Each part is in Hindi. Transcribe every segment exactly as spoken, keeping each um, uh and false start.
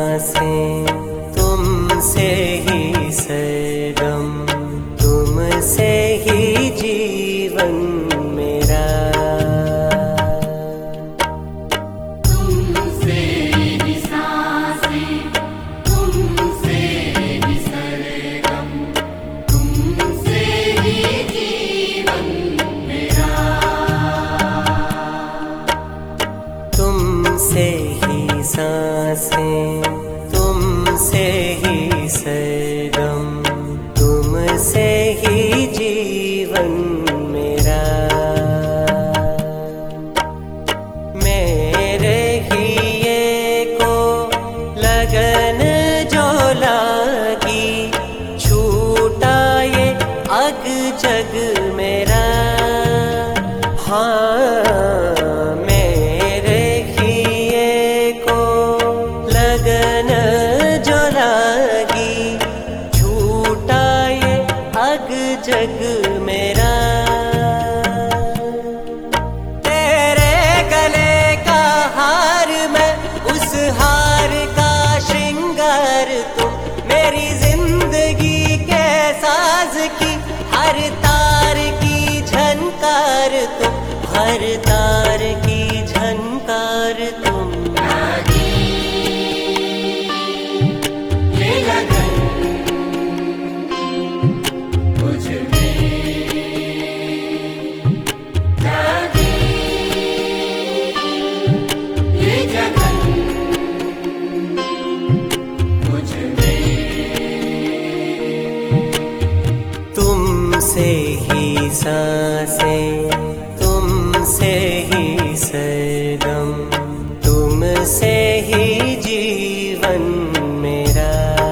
सांसें तुमसे ही सरगम, तुमसे ही जीवन मेरा। तुमसे ही सांसें, तुमसे ही सरगम, तुमसे ही जीवन मेरा। तुमसे ही सांसें, तुमसे ही सरगम, तुमसे ही जीवन मेरा। मेरे ही ये को लगन जो लागी, छूटा ये अग जग मेरा। हाँ, मेरे ही ये को लगन जो लागी, छूटा ये अग जग मेरा। तेरे गले का हार मैं, उस हार का श्रृंगार तुम, मेरी जिंदगी के साज की हर तार की झनकार तुम, हर तार की झनकार तुम। ये लगन मुझ में जागी, ये लगन मुझ में। तुमसे ही सांसें, तुमसे ही सरगम, तुमसे ही जीवन मेरा।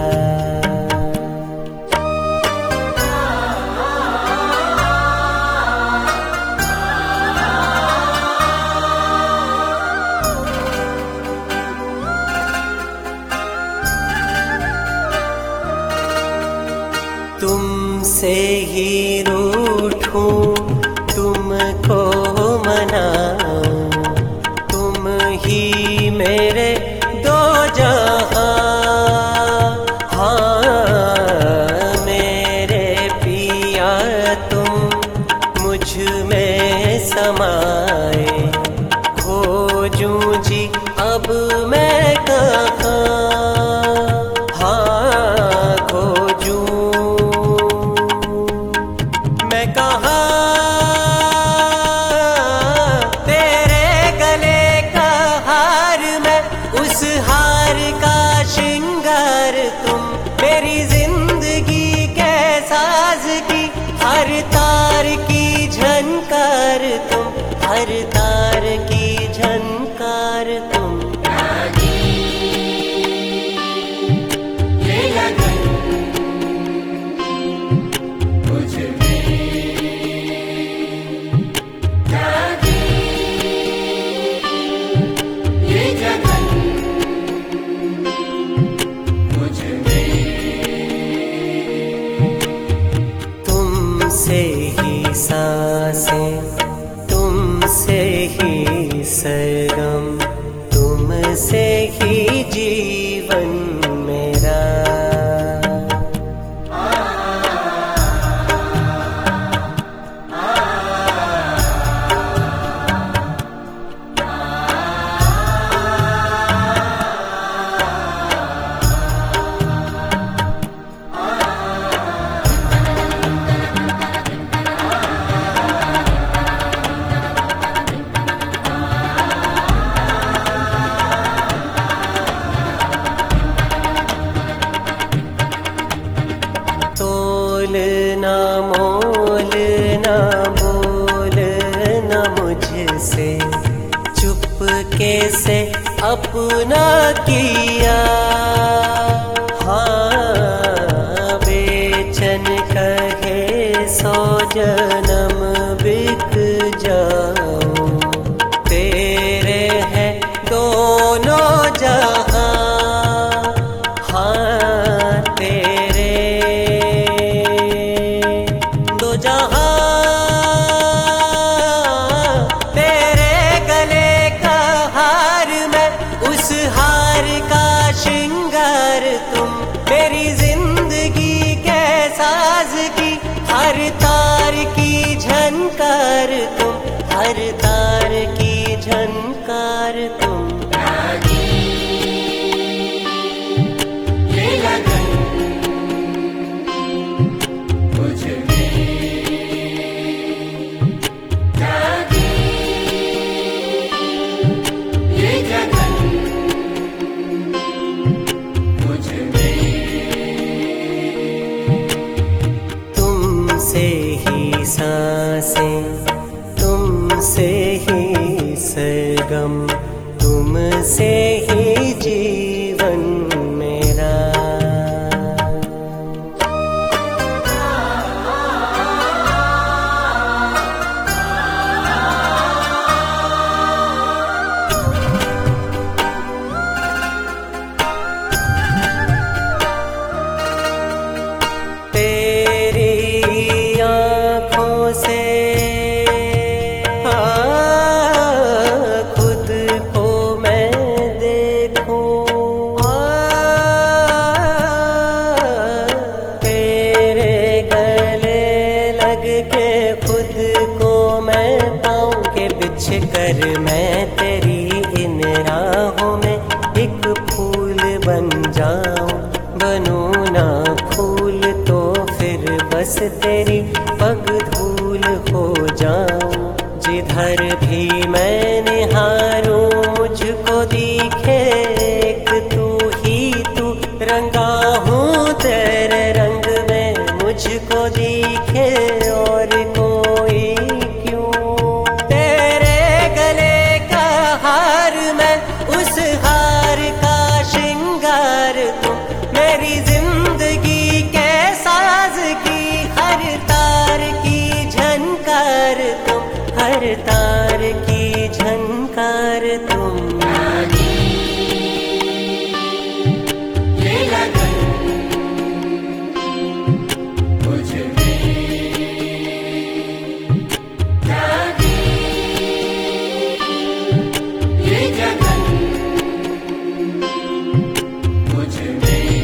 तुमसे ही रूठूं, तुमको मनाऊं, तुम ही मेरे दो जहां। हाँ, मेरे पिया तुम मुझ में समाए, खोजूं जी अब मैं कहाँ। हाँ, खोजूं मैं कहाँ, तेरे गले का हार मैं, उस हार का श्रृंगार तुम, मेरी जिंदगी के साज की हर तार की झनकार तुम, हर तार की झनकार तुम। ये लगन मुझ में जागी, ये लगन मुझ में। तुमसे ही सांसें, तुमसे ही सरगम, तुमसे ही जीवन मेरा। तोल ना मोल ना बोल ना मुझसे, चुपके से अपना किया। हाँ, बेचैन कहे सौ जन्म बिक जाऊं, तेरे हैं दोनों जहां। हाँ, तेरे दो जहां, तेरे गले का हार मैं, उस हार का श्रृंगार तुमसे ही जीवन मेरा। तेरी आँखों से खुद को मैं देखूं, तेरे गले लग के खुद को मैं पाऊं के बिछ कर मैं तेरी इन राहों में एक फूल बन जाऊं। बनूं ना फूल तो फिर बस तेरी पग धूल हो जाऊं। जिधर भी मैं निहारूं मुझको दिखे एक तू ही तू। रंगा हूँ तेरे रंग में मुझको दिखे और कोई क्यों। तेरे गले का हार मैं उस हार का श्रृंगार तुम। मेरी जिंदगी के साज की हर तार की झनकार तुम। हर तार की झनकार तुम। ये लगन मुझ में जागी, ये जगन मुझ में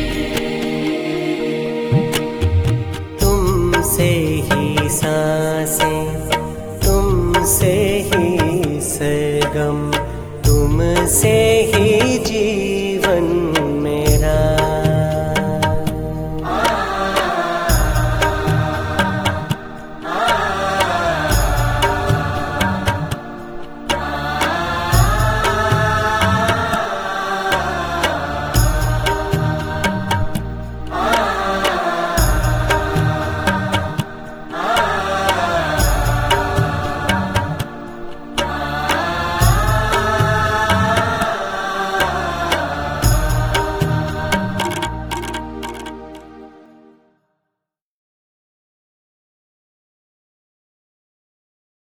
तुमसे ही सांसें, तुमसे ही सरगम, तुमसे ही जीवन